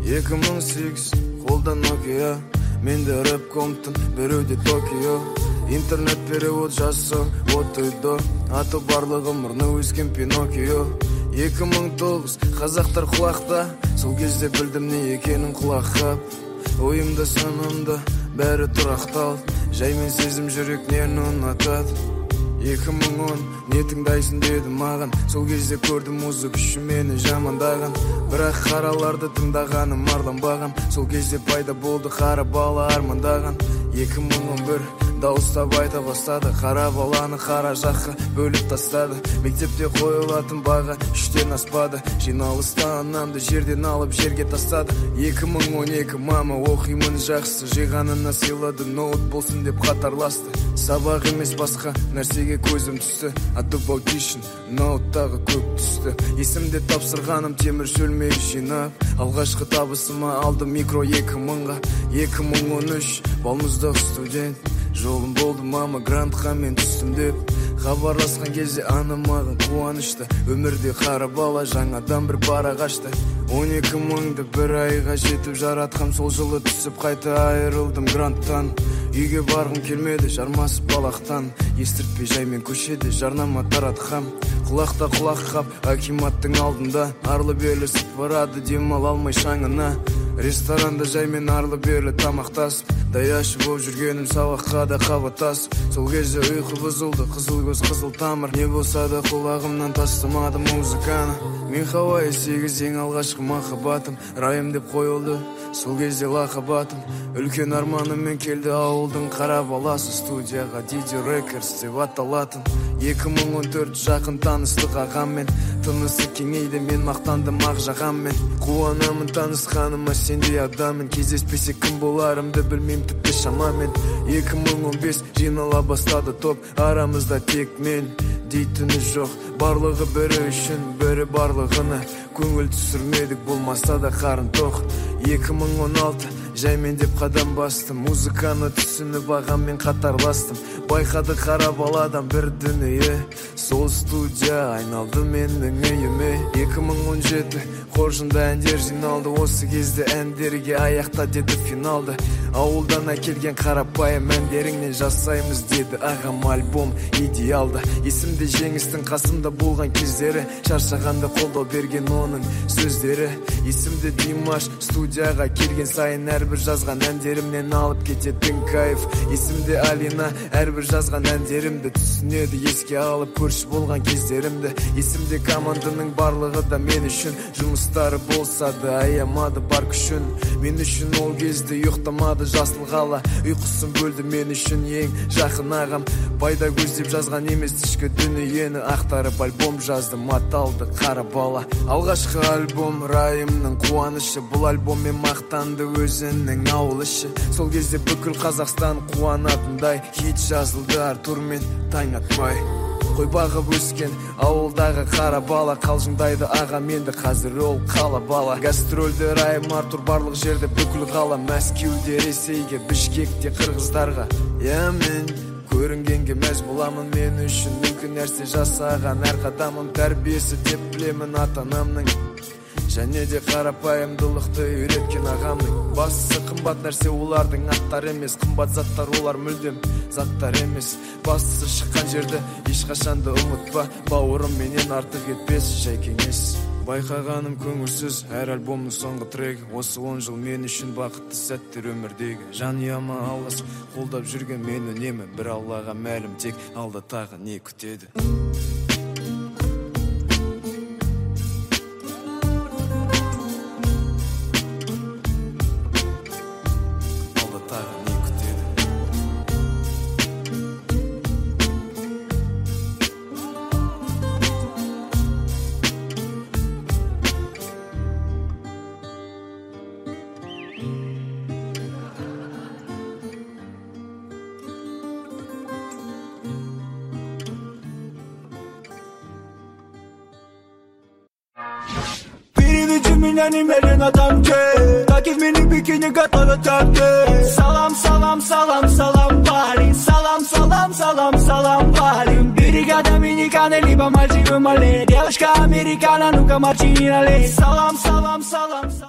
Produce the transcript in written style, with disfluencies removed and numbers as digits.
2008 қолдан Nokia, менде рэп Компton, біреуде Токио. Интернет перевод жасау, от үйді, аты барлығы мұрны өскен Пиноккио. 2009 қазақтар құлақта, сол кезде білдім не екенін құлаққап. Ойымда санамда бәрі тұрақтал, жаймен сезім жүрек нені ұнатады. 2010 не тыңдайсың деді маған, сол кезде көрдім музык үшін мені жамандаған. Бірақ қараларды тыңдағаным арланбаған, сол кезде пайда болды қара бала армандаған. 2011 дауыстап айта бастады, қара баланы қара жаққа бөліп тастады. Мектепте қойылатын баға 3-тен аспады, жиналыста анамды жерден алып жерге тастады. 2012 мама оқимын жақсы, жиғанына сыйлады, ноут болсын деп қатарласты. Сабақ емес басқа нәрсеге көзім түсті, Adobe ноуттағы көк түсті. Есімде тапсырғаным темір шөлмек жинап, алғашқы табысыма алды микро 2000-ға. 2013 балмұздақ студент, жолым болды мама грантқа мен түстім деп. Хабарласқан кезде анам маған қуанышты, өмірде қара бала жаңадан бір бара қашты. 12 мыңды бір айға жетіп жаратқам, сол жылы түсіп қайта айырылдым гранттан. Үйге барғым келмеді жармасып балақтан, естіртпей жаймен көшеде жарнама таратқам. Құлақта құлақ қап акиматтың алдында, арлы берлі сып барады демал алмай шаңына. Ресторанда жаймен арлы берлі тамақтасып, даяшы боп жүргенім сабаққа да қабаттасып. Сол кезде ұйқы бұзылды, қызыл көз қызыл тамыр, не болса да құлағымнан тастамадым музыканы. Мен Хавайи 8 ең алғашқы махаббатым, райым деп қойылды сол кезде лақабатым. Үлкен арманыммен келді ауылдың қара баласы, студияға DJ Records деп аталатын. 2014 жақын таныстық ағаммен, тынысы кеңейді мен мақтандым ақ жағаммен. Қуанамын танысқаныма сендей адаммен, кездеспесе кім боларымды білмейм тіпті шамамен. 2015 жинала бастады топ, арамызда тек мен дейтіні жоқ. Барлығы бірі үшін, бірі барлығына, көңіл түсірмедік болмаса да қарын тоқ. 2016 жаймен деп қадам бастым, музыканы түсініп ағаммен қатарластым. Байқады қара баладан бір дүние, сол студия айналды менің үйіме. 2017 қоржында әндер жиналды, осы кезде әндерге аяқта деді финалды. Ауылдан әкелген қарапайым әндеріңнен жасаймыз деді ағам, альбом идеалды. Есімде жеңістің қасымда болған кездері, шаршағанда қолдау берген оның сөздері. Есімде Димаш студияға келген сайын әрбір жазған әндерімнен алып кететін кайф. Есімде Алина әрбір жазған әндерімді түсінеді, еске алып көрші болған кездерімді. Есімде команданың барлығы да мен үшін, жұмыстары болса да аямады бар күшін. Мен үшін ол кезде ұйықтамады жасыл қала, ұйқысын бөлді мен үшін ең жақын ағам. Пайда көздеп жазған емес ішкі дүниені ақтарып альбом жаздым, аталды қара бала. Алғашқы альбом райымның қуанышы, бұл альбоммен мақтанды өзінің ауыл іші. Сол кезде бүкіл Қазақстан қуанатындай хит жазылды Артурмен таң атпай. Қой бағып өскен ауылдағы қара бала, қалжыңдайды аға менді, қазір ол қала бала. Гастрольді райым Артур барлық жерде бүкіл қала, Мәскеуде, Ресейге, Бішкекте, қырғыздарға. Мен көрінгенге мәз боламын, мен үшін мүмкін нәрсе жасаған әр қадамым тәрбиесі деп білемін ата-анамның. Және де қарапайымдылықты үйреткен ағамның. Бастысы қымбат нәрсе олардың аттар емес, қымбат заттар олар мүлдем заттар емес. Бастысы шыққан жерді ешқашанды ұмытпа, бауырым менен артық етпес жай кеңес. Байқағаным көңілсіз әр альбомның соңғы трегі, осы 10 жыл мен үшін бақытты сәттер өмірдегі. Жанұяма алғыс қолдап жүрген мен үнемі, бір Аллаға мәлім тек алда тағы не күтеді. Меня немерен адам че, так и в мини бикини готовят коктейль. Салам, салам, салам, салам, парень. Салам, салам, салам, салам, парень. Берега Доминиканы, либо Мальдивы, Мали. Девушка американо, ну-ка мартини налей. Салам, салам, салам, салам.